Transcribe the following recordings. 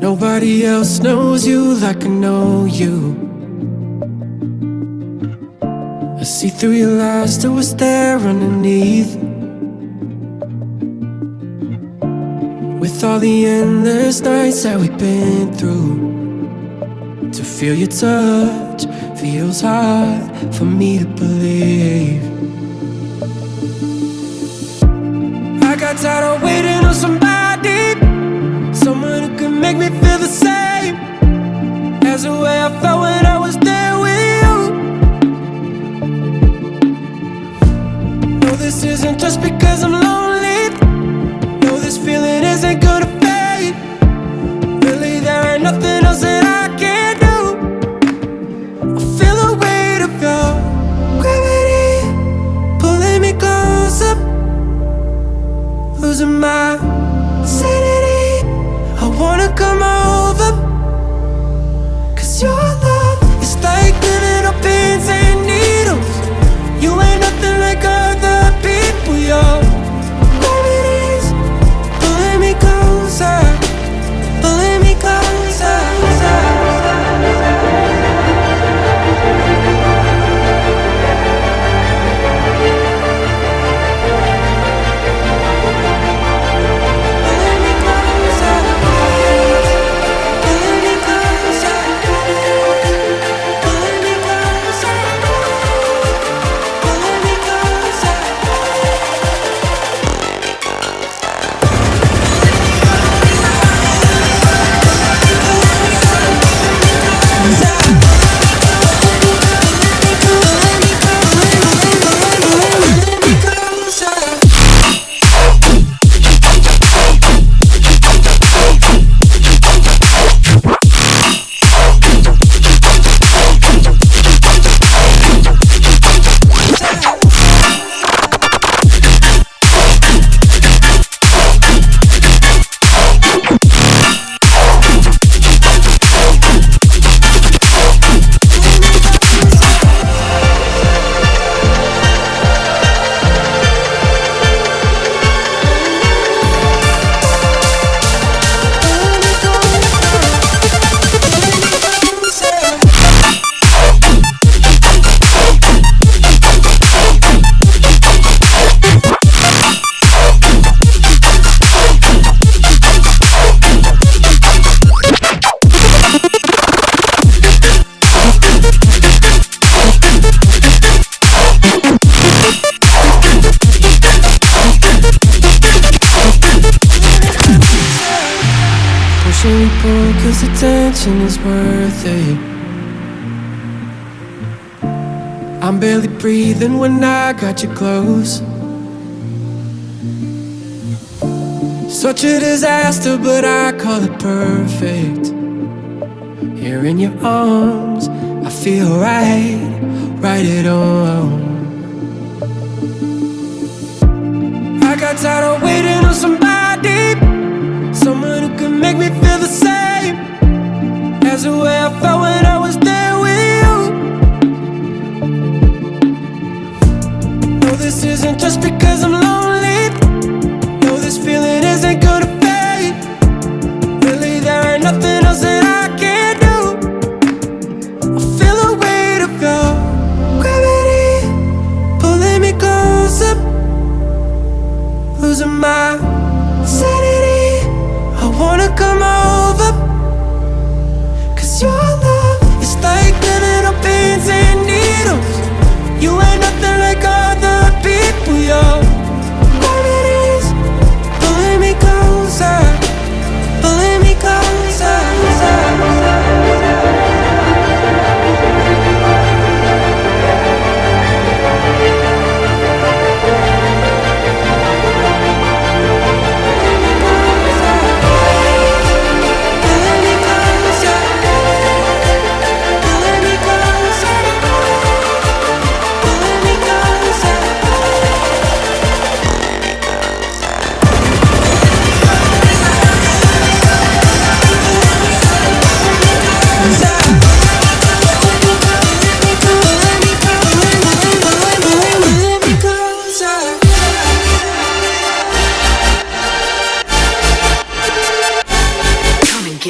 Nobody else knows you like I know you. I see through your lies to what's there underneath. With all the endless nights that we've been through, to feel your touch feels hard for me to believe. I got tired of waiting on somebody, someone who could make me feel the same as the way I felt when I was there with you. No, this isn't just because I'm lonely. No, this feeling isn't gonna fade. Really, there ain't nothing else that I can do. I feel the weight of your gravity pulling me closer, losing my sanity. I wanna come over, 'cause your love is like living on pins and needles. You ain't nothing like other people, your gravity's pulling me closer, pulling me closer. Cause attention is worth it. I'm barely breathing when I got you close. Such a disaster, but I call it perfect. Here in your arms, I feel right at home. I got tired of waiting on somebody, someone who could make me feel the same as the way I felt when I was there with you. No, this isn't just because I'm lonely. No, this feeling isn't gonna fade. Really, there ain't nothing else that I can do. I feel the weight of your gravity pulling me closer, losing my sanity. I wanna come over, 'cause your love is like living on pins and needles. You ain't nothing like other people, your gravity's pulling me closer, pulling me closer.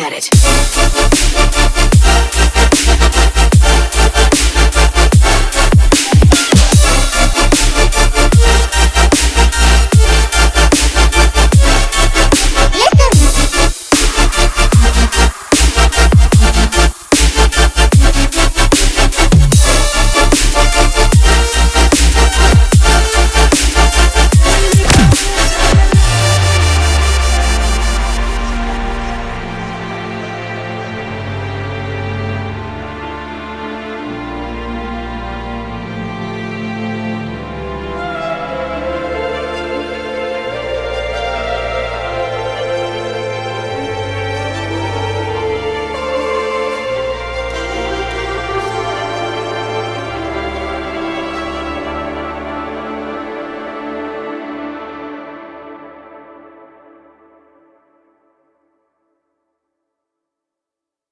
get it.